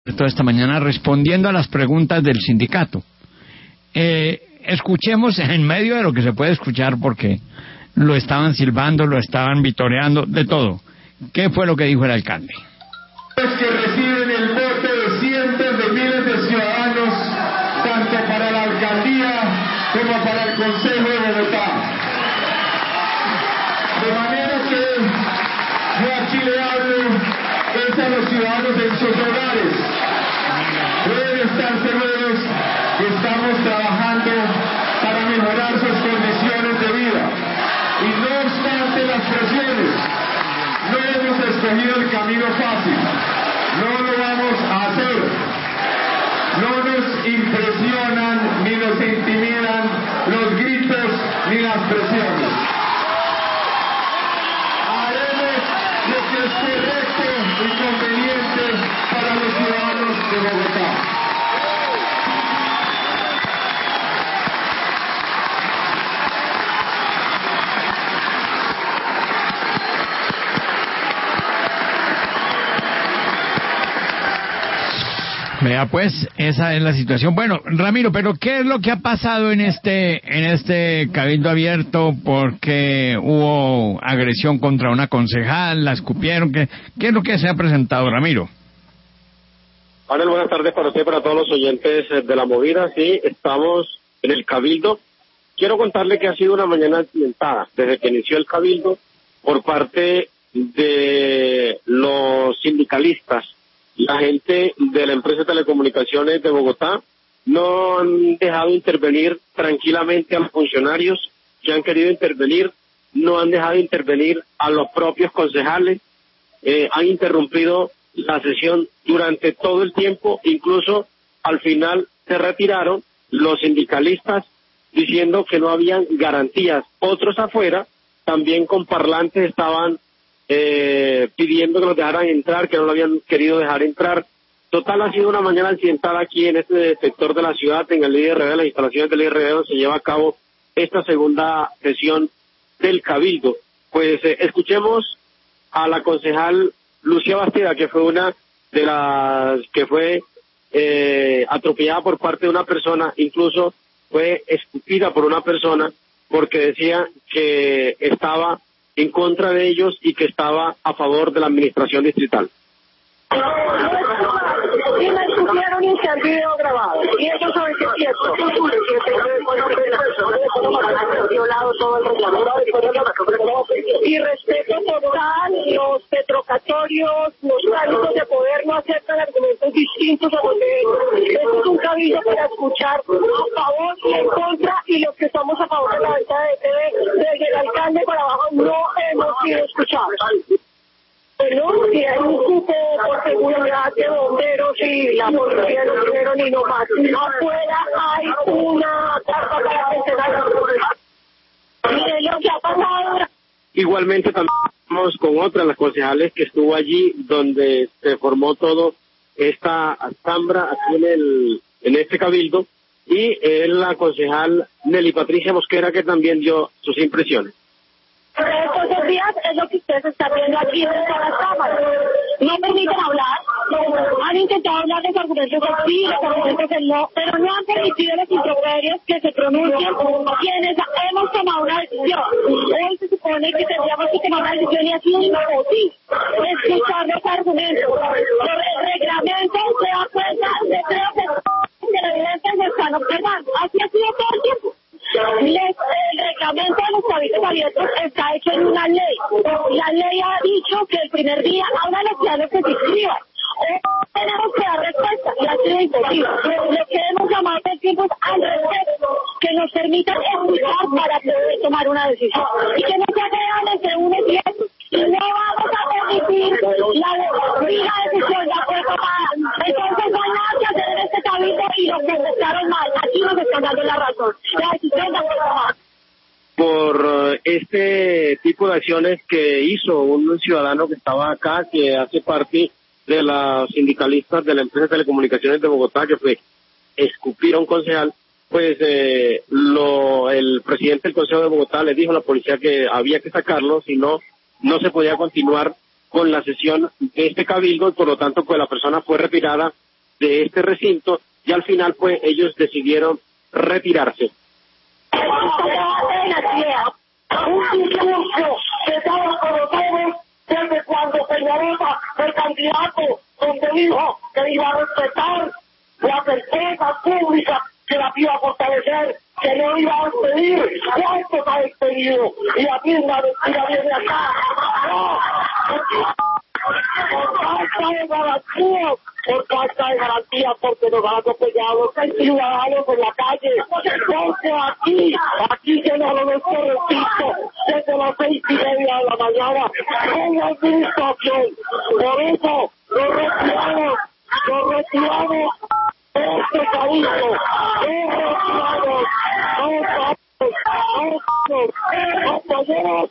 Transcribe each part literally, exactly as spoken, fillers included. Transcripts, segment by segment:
toda esta mañana respondiendo a las preguntas del sindicato. Eh, escuchemos en medio de lo que se puede escuchar, porque lo estaban silbando, lo estaban vitoreando, de todo. ¿Qué fue lo que dijo el alcalde? Es que reciben el voto de cientos de miles de ciudadanos, tanto para la alcaldía como para el Consejo de Bogotá. De manera que yo aquí le hablo es a los ciudadanos en sus hogares. Pueden estar seguros que estamos trabajando para mejorar sus condiciones de vida. Y no obstante las presiones, no hemos escogido el camino fácil. No lo vamos a hacer. No nos impresionan ni nos intimidan los gritos ni las presiones. Haremos lo que es correcto y conveniente para los ciudadanos de Bogotá. Vea pues, esa es la situación. Bueno, Ramiro, pero ¿qué es lo que ha pasado en este en este cabildo abierto? Porque hubo agresión contra una concejal, la escupieron. ¿Qué, qué es lo que se ha presentado, Ramiro? Hola, buenas tardes para usted y para todos los oyentes de La Movida. Sí, estamos en el cabildo. Quiero contarle que ha sido una mañana accidentada desde que inició el cabildo por parte de los sindicalistas. La gente de la empresa de telecomunicaciones de Bogotá no han dejado intervenir tranquilamente a los funcionarios que han querido intervenir, no han dejado intervenir a los propios concejales, eh, han interrumpido la sesión durante todo el tiempo, incluso al final se retiraron los sindicalistas diciendo que no habían garantías. Otros afuera, también con parlantes, estaban Eh, pidiendo que los dejaran entrar, que no lo habían querido dejar entrar. Total, ha sido una mañana accidentada aquí en este sector de la ciudad, en el I R D, las instalaciones del I R D, donde se lleva a cabo esta segunda sesión del Cabildo. Pues eh, escuchemos a la concejal Lucía Bastida, que fue una de las que fue eh, atropellada por parte de una persona, incluso fue escupida por una persona, porque decía que estaba en contra de ellos y que estaba a favor de la administración distrital. Y me escupieron y se han video grabado. Y eso saben que es cierto. Violado todo el reglamento. Y respeto total, los petrocatorios, los hábitos de poder no aceptan argumentos distintos a los de ellos. Esto es un cabildo para escuchar a favor y en contra, y los que estamos a favor de la venta de T V, desde el alcalde para abajo, no hemos sido escuchados. Bueno, si hay un cupo por seguridad de bomberos y la policía no dijeron ni no más. Afuera hay una carta para cancelar. Miren lo que ha pasado. Igualmente también estamos con otra de las concejales que estuvo allí, donde se formó todo esta zambra aquí en el en este cabildo, y es la concejal Nelly Patricia Mosquera, que también dio sus impresiones. Estos dos días es lo que ustedes están viendo aquí en las cámaras. No permiten hablar, han intentado hablar de los argumentos del sí, los argumentos del no, pero no han permitido a los intermediarios que se pronuncien quienes hemos tomado una decisión. Hoy se supone que tendríamos que tomar una decisión y así no, sí, escuchar los argumentos. El reglamento se da cuenta de creo que la evidencia se están observando. Así ha sido todo el tiempo. Les, el reglamento de los cabildos abiertos está hecho en una ley. La ley ha dicho que el primer día habrá los planes que se inscriban. Hoy tenemos que dar respuesta y ha sido imposible. Lo que hemos llamado todo el tiempo es al respeto, que nos permitan escuchar para poder tomar una decisión. Y que no se vean entre unos y otros. No vamos a permitir la la decisión ya fue tomada. Entonces no hay nada que hacer en este cabildo y los que estaron mal. Aquí nos están dando la razón. La decisión ya fue tomada. Por este tipo de acciones que hizo un ciudadano que estaba acá, que hace parte de los sindicalistas de la empresa de telecomunicaciones de Bogotá, que fue escupir a un concejal, pues eh, lo, el presidente del Consejo de Bogotá le dijo a la policía que había que sacarlo, si no, no se podía continuar con la sesión de este cabildo, y por lo tanto pues la persona fue retirada de este recinto y al final pues ellos decidieron retirarse. Un discurso que estaba conocido desde cuando Peñalosa fue candidato, donde dijo que iba a respetar la certeza pública, que la iba a fortalecer, que no iba a despedir. ¿Cuántos ha despedido? Y la misma mentira viene acá. No. Por falta de garantías, por falta de garantías, porque nos han atropellado ciudadanos en la calle, porque aquí, aquí se nos lo repito, desde las seis y media de la mañana, con la administración. Por eso, los retiramos, los retiramos de este cabildo, los retiramos, los retiramos, compañeros,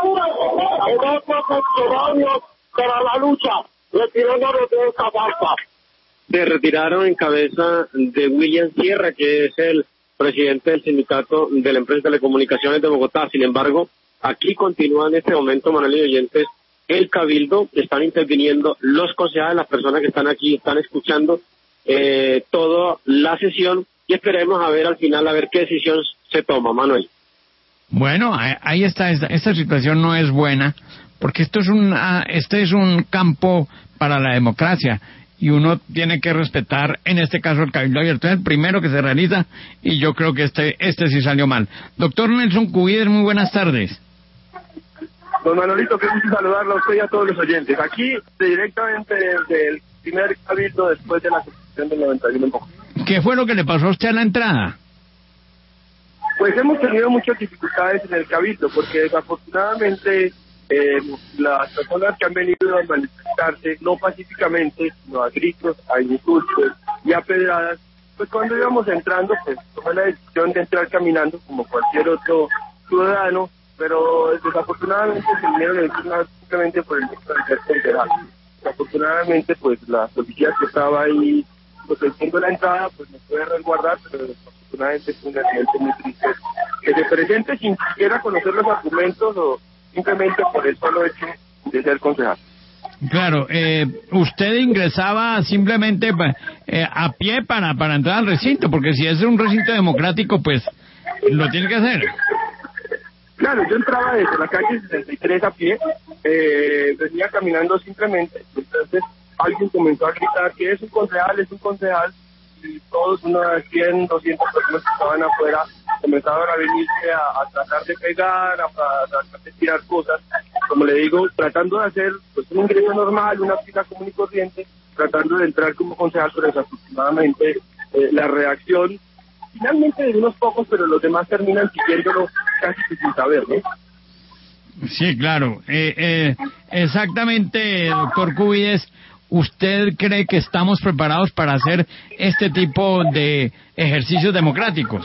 en otros funcionarios para la lucha, retirándonos de esta farsa. Se retiraron en cabeza de William Sierra, que es el presidente del sindicato de la empresa de telecomunicaciones de Bogotá. Sin embargo, aquí continúa en este momento, Manuel y oyentes, el cabildo, están interviniendo los concejales, las personas que están aquí están escuchando eh, toda la sesión y esperemos a ver al final a ver qué decisión se toma, Manuel. Bueno, ahí está, esta, esta situación no es buena, porque esto es un, este es un campo para la democracia y uno tiene que respetar, en este caso, el cabildo abierto. Es el primero que se realiza y yo creo que este, este sí salió mal. Doctor Nelson Cubides, muy buenas tardes. Don Manolito, qué gusto saludarlo a usted y a todos los oyentes. Aquí, directamente desde el primer cabildo después de la Constitución del noventa y uno en Bogotá. ¿Qué fue lo que le pasó a usted a la entrada? Pues hemos tenido muchas dificultades en el cabildo, porque desafortunadamente eh, las personas que han venido a manifestarse, no pacíficamente, sino a gritos, a insultos y a pedradas, pues cuando íbamos entrando, pues tomé la decisión de entrar caminando como cualquier otro ciudadano, pero desafortunadamente se vinieron encima simplemente por el hecho de ser concejal. Desafortunadamente, pues la policía que estaba ahí protegiendo la entrada, pues nos puede resguardar, pero desafortunadamente es un accidente muy triste que se presente sin siquiera conocer los argumentos o simplemente por el solo hecho de ser concejal. Claro, eh, usted ingresaba simplemente eh, a pie para, para entrar al recinto, porque si es un recinto democrático, pues lo tiene que hacer. Claro, yo entraba desde la calle sesenta y tres a pie, eh, venía caminando simplemente, entonces alguien comenzó a gritar que es un concejal, es un concejal, y todos unas cien, doscientas personas que estaban afuera comenzaban a venirse a, a tratar de pegar, a, a tratar de tirar cosas, como le digo, tratando de hacer pues un ingreso normal, una fila común y corriente, tratando de entrar como concejal, pero desafortunadamente eh, la reacción finalmente de unos pocos, pero los demás terminan siguiéndolo casi sin saber, ¿no? Sí, claro. Eh, eh, exactamente, doctor Cubides, ¿usted cree que estamos preparados para hacer este tipo de ejercicios democráticos?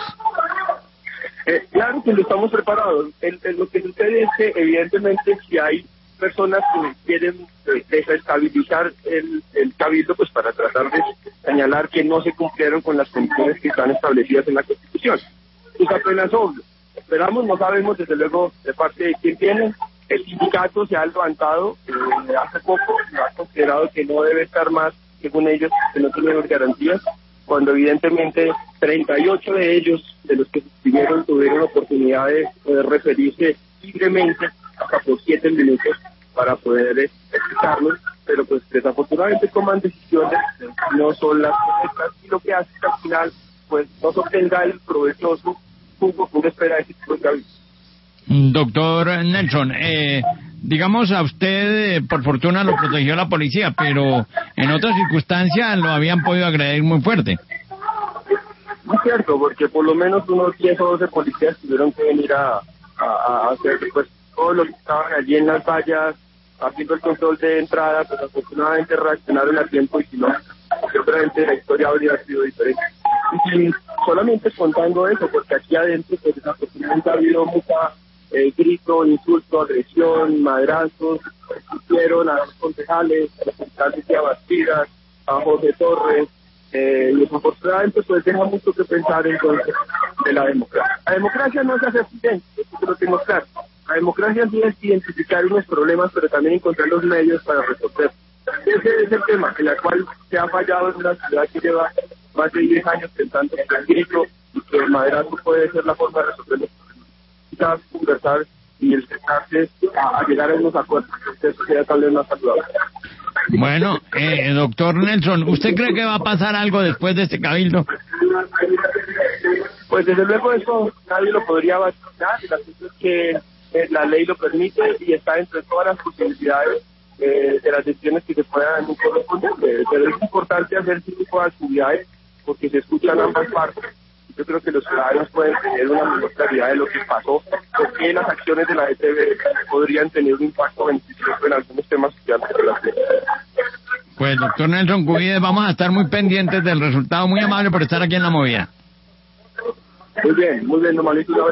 Eh, claro que lo estamos preparados. El, el, lo que sucede es que evidentemente si hay personas que quieren eh, desestabilizar el, el cabildo, pues para tratar de señalar que no se cumplieron con las condiciones que están establecidas en la Constitución. Es apenas obvio. Esperamos, no sabemos desde luego de parte de quién viene. El sindicato se ha levantado eh, hace poco, ha considerado que no debe estar más, según ellos, que no tienen garantías, cuando evidentemente treinta y ocho de ellos, de los que se inscribieron, tuvieron oportunidad de poder referirse libremente hasta por siete minutos para poder eh, explicarlos, pero pues desafortunadamente toman decisiones que no son las correctas y lo que hace que al final pues no se obtenga el provechoso jugo que uno espera de ese tipo de cabildo. Doctor Nelson, eh, digamos a usted, eh, por fortuna lo protegió la policía, pero en otras circunstancias lo habían podido agredir muy fuerte. Muy cierto, porque por lo menos unos diez o doce policías tuvieron que venir a, a, a hacer pues todos los que estaban allí en las vallas, haciendo el control de entrada, pues afortunadamente reaccionaron a tiempo y si no, seguramente la historia habría sido diferente. Y solamente contando eso, porque aquí adentro pues desafortunadamente ha habido mucha eh, grito, insulto, agresión, madrazos, pusieron a los concejales, a los concejales de Abastidas, a José Torres, eh, y desafortunadamente pues deja mucho que pensar entonces de la democracia. La democracia no se hace accidente, eso lo tengo claro. La democracia sí es identificar unos problemas, pero también encontrar los medios para resolver. ese es el tema, en la cual se ha fallado en una ciudad que lleva más de diez años pensando que el grito y que el maderazo puede ser la forma de resolver los problemas. Quizás conversar y el sentarse a, a llegar a unos acuerdos, que eso sería tal vez más saludable. Bueno, eh, doctor Nelson, ¿usted cree que va a pasar algo después de este cabildo? Pues desde luego eso nadie lo podría vaticinar, la cosa es que eh, la ley lo permite y está entre todas las posibilidades eh, de las decisiones que se puedan corresponder, pero es importante hacer este tipo de actividades porque se escuchan ambas partes. Yo creo que los ciudadanos pueden tener una mejor claridad de lo que pasó, porque las acciones de la E T V podrían tener un impacto beneficioso en algunos temas sociales de la ciudad. Pues doctor Nelson Cubides, vamos a estar muy pendientes del resultado. Muy amable por estar aquí en La Movida. Muy bien, muy bien, normalito.